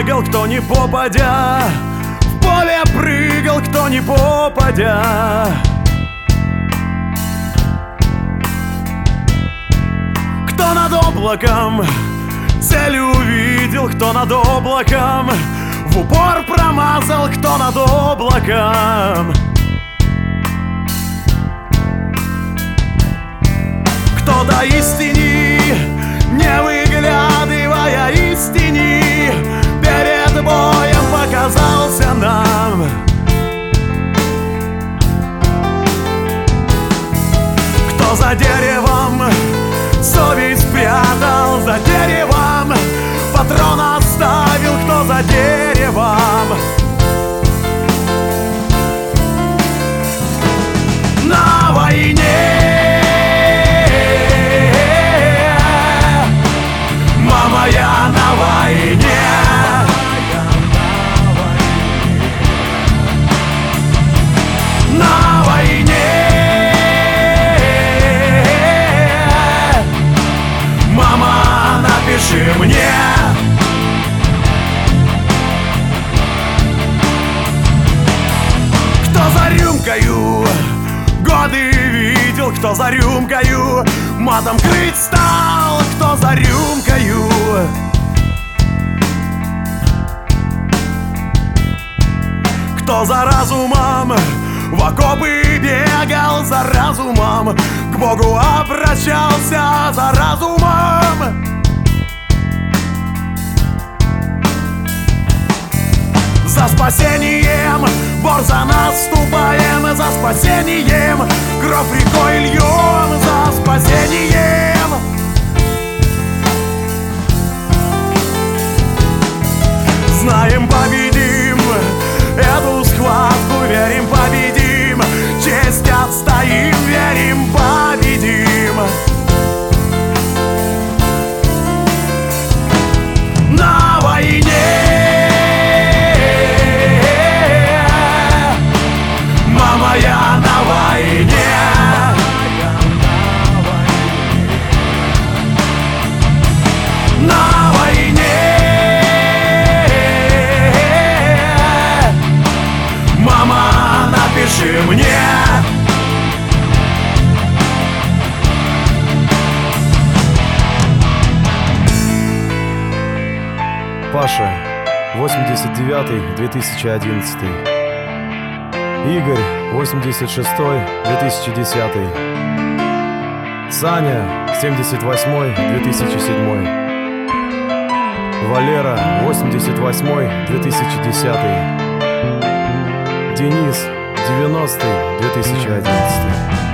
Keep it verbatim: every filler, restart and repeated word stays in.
бегал, кто не попадя, в поле прыгал, кто не попадя. Кто над облаком цель увидел, кто над облаком в упор промазал, кто над облаком. Кто до истины, не выглядывая истине, перед боем показался нам. Кто за деревом совесть спрятал, за деревом патрон оставил, кто за деревом. На войне, мама, я на войне. На войне, мама, напиши мне. Кто за рюмкою годы видел, кто за рюмкою матом крыть стал, кто за рюмкою. Кто за разумом в окопы бегал, за разумом к Богу обращался, за разумом. За спасением борзо наступаем, за спасением кровь рекой льем, за спасением. Знаем, победим эту схватку, верим, победим, честь отстоим, верим, победим. На войне, мама, я на войне. На войне, мама, напиши мне. Паша, восемьдесят девятый — две тысячи одиннадцатый. Игорь, восемьдесят шестой — две тысячи десятый. Саня, семьдесят восьмой — две тысячи седьмой. Валера, восемьдесят восьмой — две тысячи десятый. Денис, девяностый — две тысячи одиннадцатый.